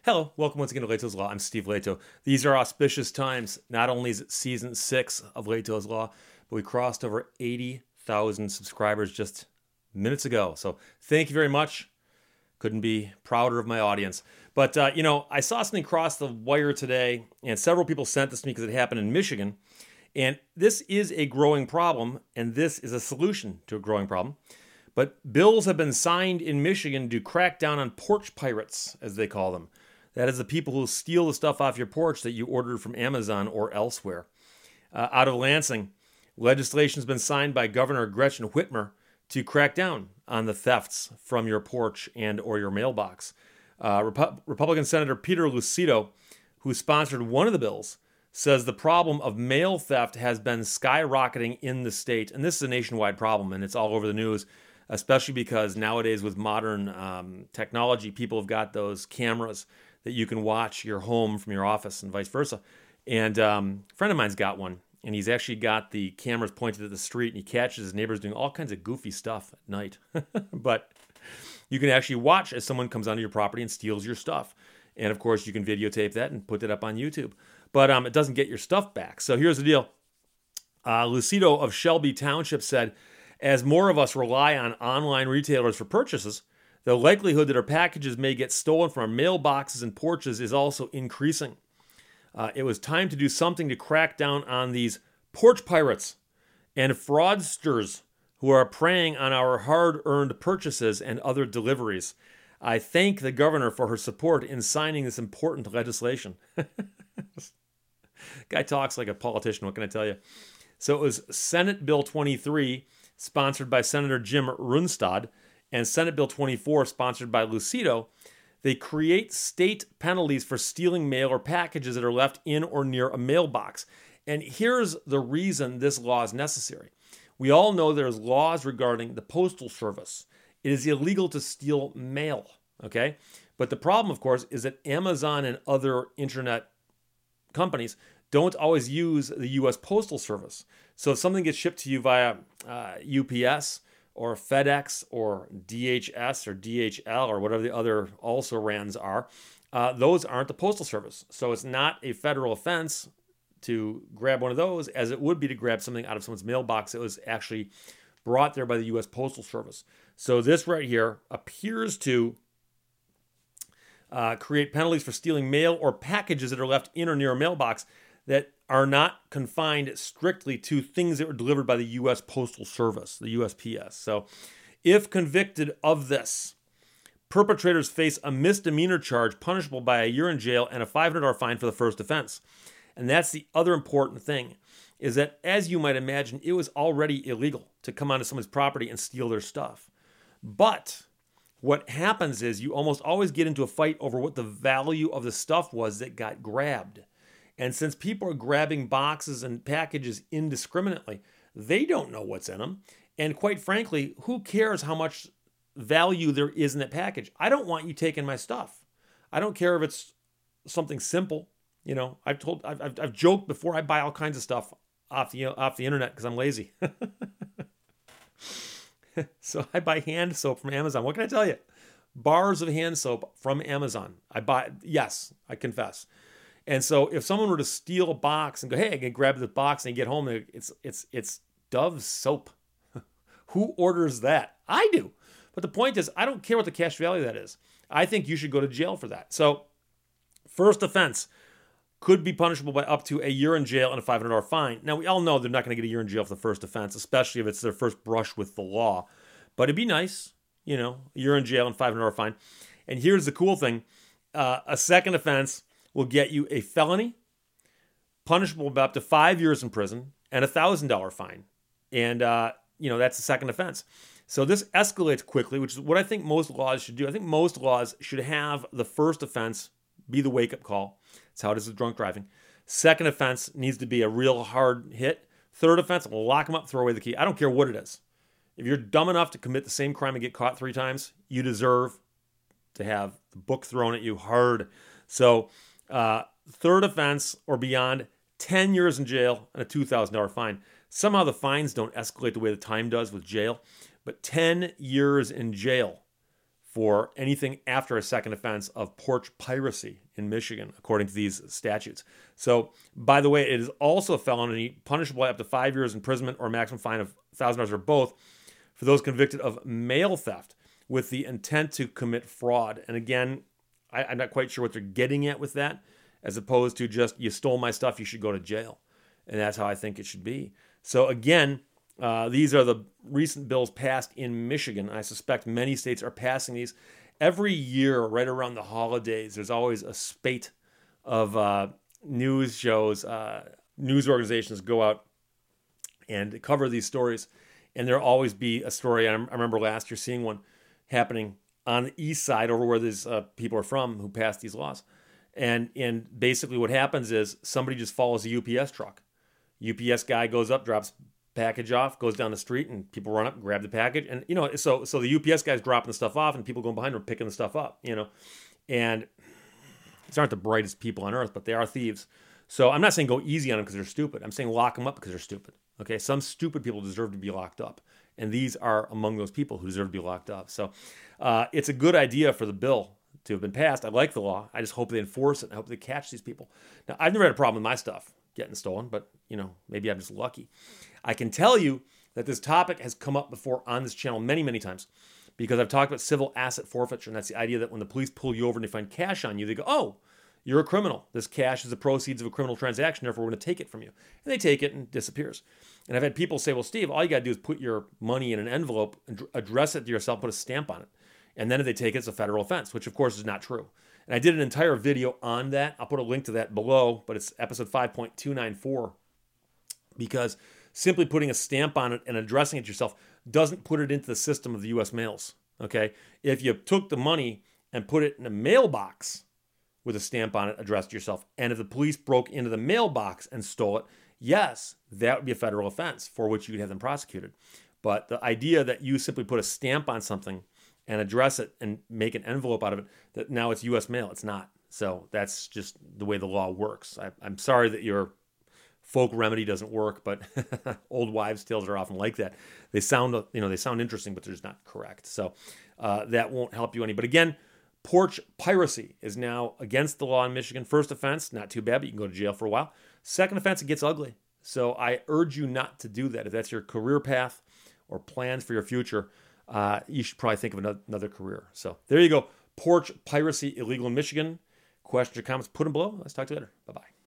Hello, welcome once again to Leto's Law. I'm Steve Leto. These are auspicious times. Not only is it season 6 of Leto's Law, but we crossed over 80,000 subscribers just minutes ago. So thank you very much. Couldn't be prouder of my audience. But, I saw something cross the wire today, and several people sent this to me because it happened in Michigan. And this is a growing problem, and this is a solution to a growing problem. But bills have been signed in Michigan to crack down on porch pirates, as they call them. That is the people who steal the stuff off your porch that you ordered from Amazon or elsewhere. Out of Lansing, legislation has been signed by Governor Gretchen Whitmer to crack down on the thefts from your porch and or your mailbox. Republican Senator Peter Lucido, who sponsored one of the bills, says the problem of mail theft has been skyrocketing in the state. And this is a nationwide problem, and it's all over the news, especially because nowadays with modern technology, people have got those cameras that you can watch your home from your office and vice versa. And a friend of mine's got one, and he's actually got the cameras pointed at the street, and he catches his neighbors doing all kinds of goofy stuff at night. But you can actually watch as someone comes onto your property and steals your stuff. And of course, you can videotape that and put it up on YouTube. But it doesn't get your stuff back. So here's the deal. Lucido of Shelby Township said, as more of us rely on online retailers for purchases, the likelihood that our packages may get stolen from our mailboxes and porches is also increasing. It was time to do something to crack down on these porch pirates and fraudsters who are preying on our hard-earned purchases and other deliveries. I thank the governor for her support in signing this important legislation. Guy talks like a politician, what can I tell you? So it was Senate Bill 23, sponsored by Senator Jim Runestad, and Senate Bill 24, sponsored by Lucido. They create state penalties for stealing mail or packages that are left in or near a mailbox. And here's the reason this law is necessary. We all know there's laws regarding the Postal Service. It is illegal to steal mail, okay? But the problem, of course, is that Amazon and other internet companies don't always use the U.S. Postal Service. So if something gets shipped to you via UPS or FedEx or DHS or DHL or whatever the other also-rans are, those aren't the Postal Service. So it's not a federal offense to grab one of those as it would be to grab something out of someone's mailbox that was actually brought there by the U.S. Postal Service. So this right here appears to create penalties for stealing mail or packages that are left in or near a mailbox that are not confined strictly to things that were delivered by the U.S. Postal Service, the USPS. So if convicted of this, perpetrators face a misdemeanor charge punishable by a year in jail and a $500 fine for the first offense. And that's the other important thing, is that, as you might imagine, it was already illegal to come onto someone's property and steal their stuff. But what happens is you almost always get into a fight over what the value of the stuff was that got grabbed. And since people are grabbing boxes and packages indiscriminately, they don't know what's in them. And quite frankly, who cares how much value there is in that package? I don't want you taking my stuff. I don't care if it's something simple. You know, I've joked before, I buy all kinds of stuff off the internet because I'm lazy. So I buy hand soap from Amazon. What can I tell you? Bars of hand soap from Amazon. Yes, I confess. And so if someone were to steal a box and go, hey, I can grab this box and get home, it's Dove soap. Who orders that? I do. But the point is, I don't care what the cash value of that is. I think you should go to jail for that. So first offense could be punishable by up to a year in jail and a $500 fine. Now, we all know they're not going to get a year in jail for the first offense, especially if it's their first brush with the law. But it'd be nice, a year in jail and $500 fine. And here's the cool thing. A second offense will get you a felony, punishable by up to 5 years in prison, and a $1,000 fine. And, that's the second offense. So this escalates quickly, which is what I think most laws should do. I think most laws should have the first offense be the wake-up call. That's how it is with drunk driving. Second offense needs to be a real hard hit. Third offense, lock them up, throw away the key. I don't care what it is. If you're dumb enough to commit the same crime and get caught 3 times, you deserve to have the book thrown at you hard. So third offense or beyond, 10 years in jail and a $2,000 fine. Somehow the fines don't escalate the way the time does with jail, but 10 years in jail for anything after a second offense of porch piracy in Michigan, according to these statutes. So, by the way, it is also a felony punishable by up to 5 years imprisonment or a maximum fine of $1,000 or both for those convicted of mail theft with the intent to commit fraud. And again, I'm not quite sure what they're getting at with that, as opposed to just, you stole my stuff, you should go to jail. And that's how I think it should be. So again, these are the recent bills passed in Michigan. I suspect many states are passing these. Every year, right around the holidays, there's always a spate of news shows. News organizations go out and cover these stories. And there'll always be a story. I remember last year seeing one happening on the east side, over where these people are from who passed these laws. And basically what happens is somebody just follows a UPS truck. UPS guy goes up, drops package off, goes down the street, and people run up and grab the package. And, so the UPS guy's dropping the stuff off, and people going behind him picking the stuff up, And these aren't the brightest people on earth, but they are thieves. So I'm not saying go easy on them because they're stupid. I'm saying lock them up because they're stupid. Okay, some stupid people deserve to be locked up. And these are among those people who deserve to be locked up. So it's a good idea for the bill to have been passed. I like the law. I just hope they enforce it. I hope they catch these people. Now, I've never had a problem with my stuff getting stolen, but, maybe I'm just lucky. I can tell you that this topic has come up before on this channel many, many times, because I've talked about civil asset forfeiture, and that's the idea that when the police pull you over and they find cash on you, they go, oh, you're a criminal. This cash is the proceeds of a criminal transaction, therefore we're going to take it from you. And they take it and it disappears. And I've had people say, well, Steve, all you got to do is put your money in an envelope and address it to yourself, put a stamp on it. And then if they take it, it's a federal offense, which of course is not true. And I did an entire video on that. I'll put a link to that below, but it's episode 5.294, because simply putting a stamp on it and addressing it yourself doesn't put it into the system of the U.S. mails, okay? If you took the money and put it in a mailbox with a stamp on it addressed to yourself, and if the police broke into the mailbox and stole it, yes, that would be a federal offense for which you could have them prosecuted. But the idea that you simply put a stamp on something and address it and make an envelope out of it, that now it's U.S. mail, it's not. So that's just the way the law works. I'm sorry that your folk remedy doesn't work, but old wives' tales are often like that. They sound interesting, but they're just not correct. So that won't help you any. But again, porch piracy is now against the law in Michigan. First offense, not too bad, but you can go to jail for a while. Second offense, it gets ugly. So I urge you not to do that. If that's your career path or plans for your future, you should probably think of another career. So there you go. Porch piracy illegal in Michigan. Questions or comments, put them below. Let's talk to you later. Bye-bye.